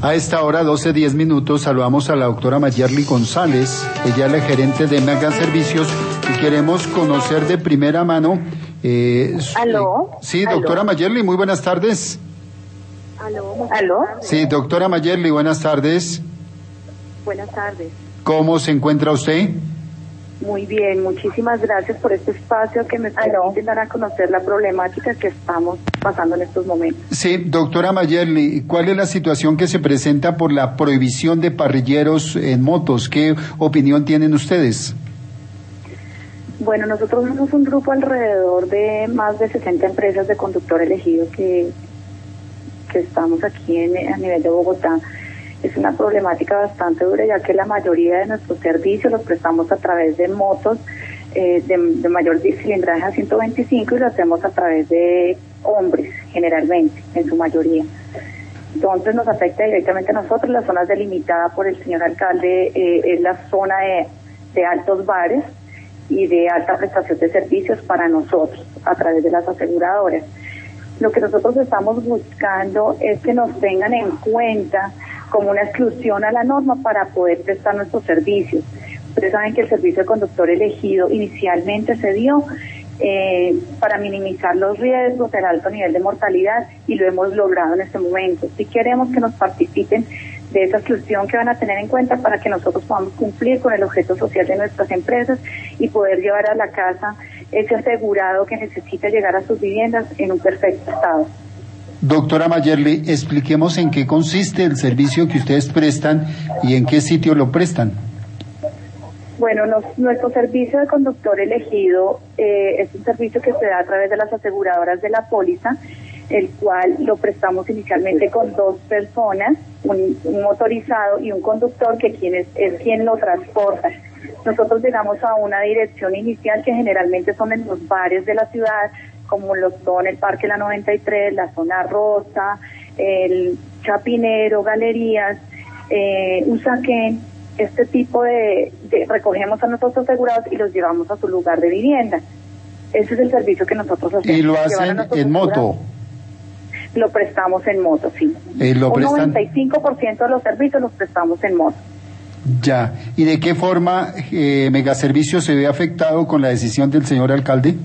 A esta hora, 12:10, saludamos a la doctora Mayerly González. Ella es la gerente de Mega Servicios y queremos conocer de primera mano. ¿Aló? Sí, doctora ¿Aló? Mayerly, muy buenas tardes. ¿Aló? Sí, doctora Mayerly, buenas tardes. Buenas tardes. ¿Cómo se encuentra usted? Muy bien, muchísimas gracias por este espacio que me permite dar a conocer la problemática que estamos pasando en estos momentos. Sí, doctora Mayerly, ¿cuál es la situación que se presenta por la prohibición de parrilleros en motos? ¿Qué opinión tienen ustedes? Bueno, nosotros somos un grupo alrededor de más de 60 empresas de conductor elegido que estamos aquí a nivel de Bogotá. Es una problemática bastante dura, ya que la mayoría de nuestros servicios los prestamos a través de motos de mayor cilindraje a 125 y lo hacemos a través de hombres, generalmente, en su mayoría. Entonces nos afecta directamente a nosotros. La zona delimitada por el señor alcalde es la zona de altos bares y de alta prestación de servicios para nosotros, a través de las aseguradoras. Lo que nosotros estamos buscando es que nos tengan en cuenta como una exclusión a la norma para poder prestar nuestros servicios. Ustedes saben que el servicio de conductor elegido inicialmente se dio para minimizar los riesgos del alto nivel de mortalidad y lo hemos logrado en este momento. Si queremos que nos participen de esa exclusión que van a tener en cuenta para que nosotros podamos cumplir con el objeto social de nuestras empresas y poder llevar a la casa ese asegurado que necesita llegar a sus viviendas en un perfecto estado. Doctora Mayerly, expliquemos en qué consiste el servicio que ustedes prestan y en qué sitio lo prestan. Bueno, nuestro servicio de conductor elegido es un servicio que se da a través de las aseguradoras de la póliza, el cual lo prestamos inicialmente con 2 personas, un motorizado y un conductor que es quien lo transporta. Nosotros llegamos a una dirección inicial que generalmente son en los bares de la ciudad, como lo son el Parque La 93, la Zona Rosa, el Chapinero, Galerías, Usaquén. Este tipo de recogemos a nuestros asegurados y los llevamos a su lugar de vivienda. Ese es el servicio que nosotros hacemos. ¿Y lo hacen en moto? Lo prestamos en moto, sí. Un 95% de los servicios los prestamos en moto. Ya. ¿Y de qué forma Megaservicios se ve afectado con la decisión del señor alcalde?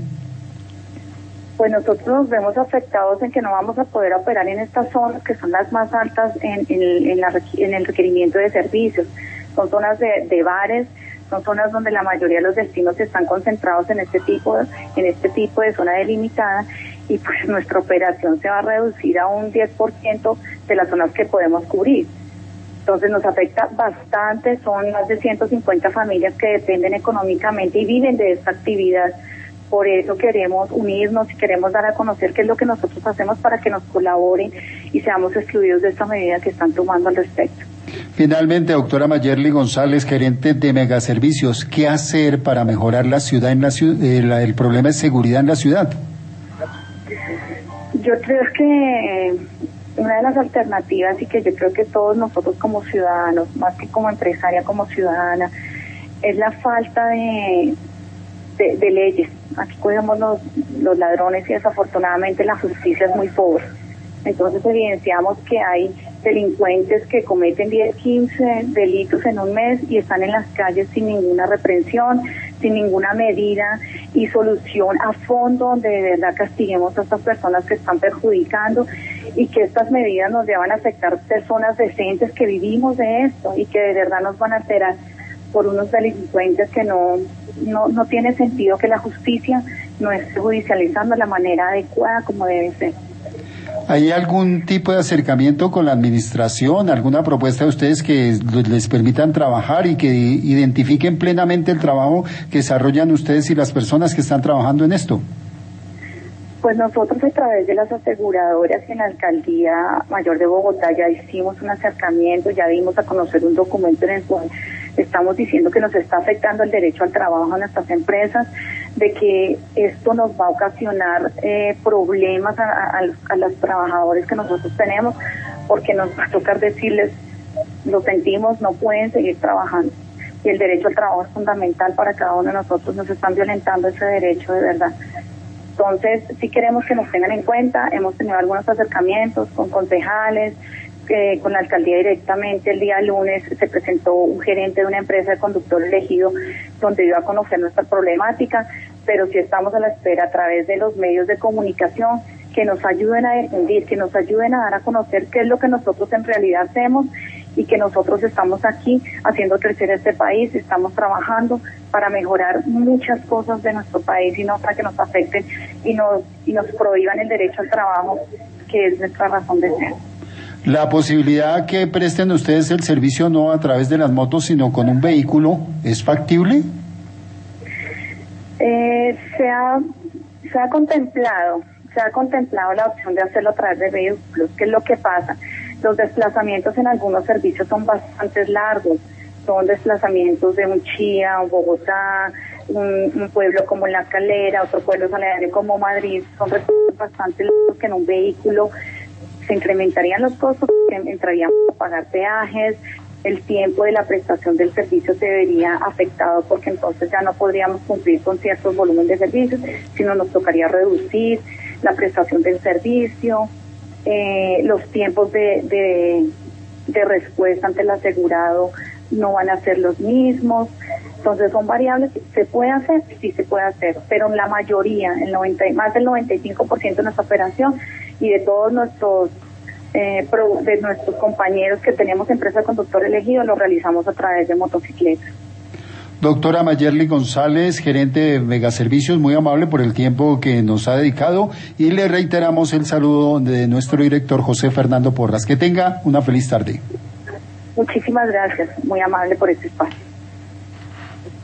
Pues nosotros nos vemos afectados en que no vamos a poder operar en estas zonas que son las más altas en el requerimiento de servicios. Son zonas de bares, son zonas donde la mayoría de los destinos están concentrados en este tipo de zona delimitada y pues nuestra operación se va a reducir a un 10% de las zonas que podemos cubrir. Entonces nos afecta bastante, son más de 150 familias que dependen económicamente y viven de esta actividad. Por eso queremos unirnos y queremos dar a conocer qué es lo que nosotros hacemos para que nos colaboren y seamos excluidos de esta medida que están tomando al respecto. Finalmente, doctora Mayerly González, gerente de Megaservicios, ¿qué hacer para mejorar la ciudad el problema de seguridad en la ciudad? Yo creo que una de las alternativas y que yo creo que todos nosotros como ciudadanos, más que como empresaria, como ciudadana, es la falta de leyes. Aquí cogemos los ladrones y desafortunadamente la justicia es muy pobre. Entonces evidenciamos que hay delincuentes que cometen 10, 15 delitos en un mes y están en las calles sin ninguna reprensión, sin ninguna medida y solución a fondo donde de verdad castiguemos a estas personas que están perjudicando y que estas medidas nos llevan a afectar personas decentes que vivimos de esto y que de verdad nos van a alterar por unos delincuentes que no tiene sentido que la justicia no esté judicializando de la manera adecuada como debe ser. ¿Hay algún tipo de acercamiento con la administración, alguna propuesta de ustedes que les permitan trabajar y que identifiquen plenamente el trabajo que desarrollan ustedes y las personas que están trabajando en esto? Pues nosotros a través de las aseguradoras en la Alcaldía Mayor de Bogotá ya hicimos un acercamiento, ya dimos a conocer un documento en el cual estamos diciendo que nos está afectando el derecho al trabajo en nuestras empresas, de que esto nos va a ocasionar problemas a los trabajadores que nosotros tenemos, porque nos va a tocar decirles, lo sentimos, no pueden seguir trabajando. Y el derecho al trabajo es fundamental para cada uno de nosotros, nos están violentando ese derecho de verdad. Entonces, sí queremos que nos tengan en cuenta, hemos tenido algunos acercamientos con concejales, con la alcaldía directamente. El día lunes se presentó un gerente de una empresa de conductor elegido donde dio a conocer nuestra problemática, pero sí estamos a la espera a través de los medios de comunicación que nos ayuden a difundir, que nos ayuden a dar a conocer qué es lo que nosotros en realidad hacemos y que nosotros estamos aquí haciendo crecer este país, estamos trabajando para mejorar muchas cosas de nuestro país y no para que nos afecten y nos prohíban el derecho al trabajo, que es nuestra razón de ser. La posibilidad que presten ustedes el servicio no a través de las motos, sino con un vehículo, ¿es factible? Se ha contemplado la opción de hacerlo a través de vehículos. ¿Qué es lo que pasa? Los desplazamientos en algunos servicios son bastante largos, son desplazamientos de un Chía, un Bogotá, un pueblo como La Calera, otro pueblo aledaño como Madrid, son bastante largos que en un vehículo se incrementarían los costos, entraríamos a pagar peajes, el tiempo de la prestación del servicio se vería afectado porque entonces ya no podríamos cumplir con ciertos volúmenes de servicios, sino nos tocaría reducir la prestación del servicio, los tiempos de respuesta ante el asegurado no van a ser los mismos, entonces son variables. ¿Se puede hacer? Sí se puede hacer, pero en la mayoría, más del 95% de nuestra operación y de todos nuestros de nuestros compañeros que tenemos empresa de conductor elegido, lo realizamos a través de motocicletas. Doctora Mayerly González, gerente de Megaservicios, muy amable por el tiempo que nos ha dedicado y le reiteramos el saludo de nuestro director José Fernando Porras. Que tenga una feliz tarde. Muchísimas gracias, muy amable por este espacio.